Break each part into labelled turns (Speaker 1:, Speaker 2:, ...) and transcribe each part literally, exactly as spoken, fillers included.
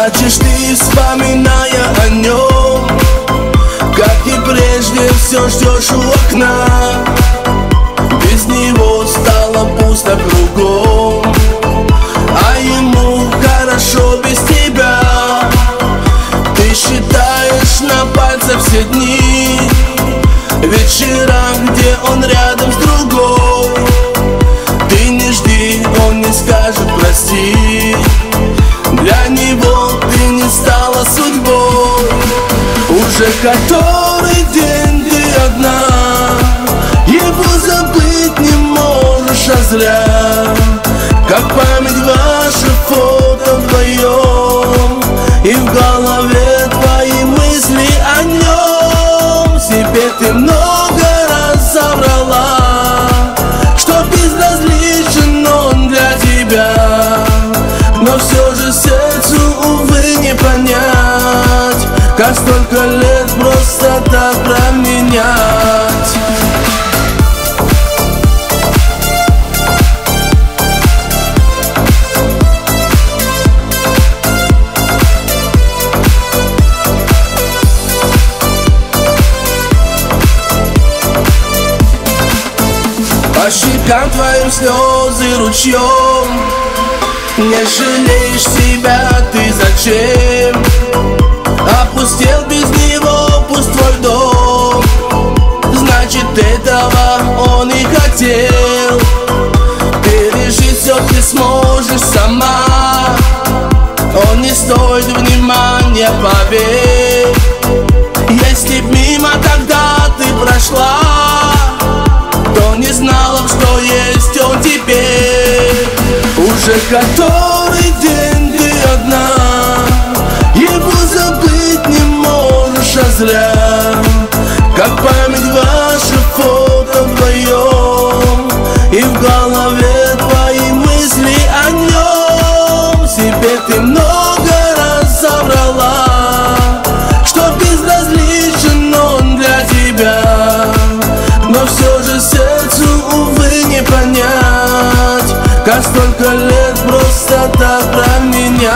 Speaker 1: Плачешь ты, вспоминая о нем, как и прежде все ждешь у окна. Без него стало пусто кругом, а ему хорошо без тебя. Ты считаешь на пальцах все дни, вечера, где он рядом с другой. Ты не жди, он не скажет прости, для него ты не стала судьбой. Уже который день ты одна, его забыть не можешь, а зря. Как память ваши фото вдвоем, и в голове твои мысли о нем. Себе ты много раз соврала, что безразличен он для тебя. Но все же сердцу, увы, не понять, как столько лет просто так променять. По щекам твоим слезы ручьем, не жалеешь себя ты зачем? Опустел без него пусть твой дом, значит этого он и хотел. Пережить все ты сможешь сама, он не стоит внимания, поверь. Если б мимо тогда ты прошла, то не знала, что есть он теперь. Уже который день ты одна, его забыть не можешь, а зря. Как память ваши фото вдвоем, и в голове твои мысли о нем. Себе ты много раз соврала, что безразличен он для тебя. Но все же сердцу, увы, не понять, как столько лет просто так променять.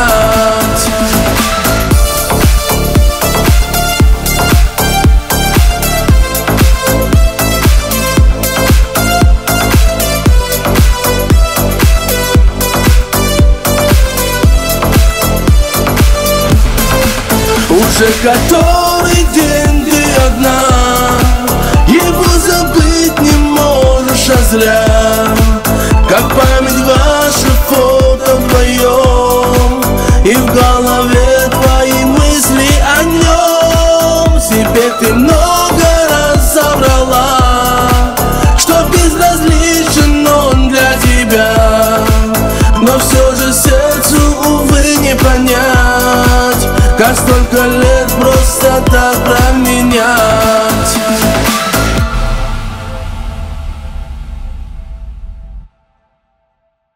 Speaker 1: Уже который день ты одна, его забыть не можешь, а зря. Как память ваши фото вдвоем, и в голове твои мысли о нем. Себе ты много раз соврала, что безразличен он для тебя. Но все же сердцу, увы, не понять, как столько лет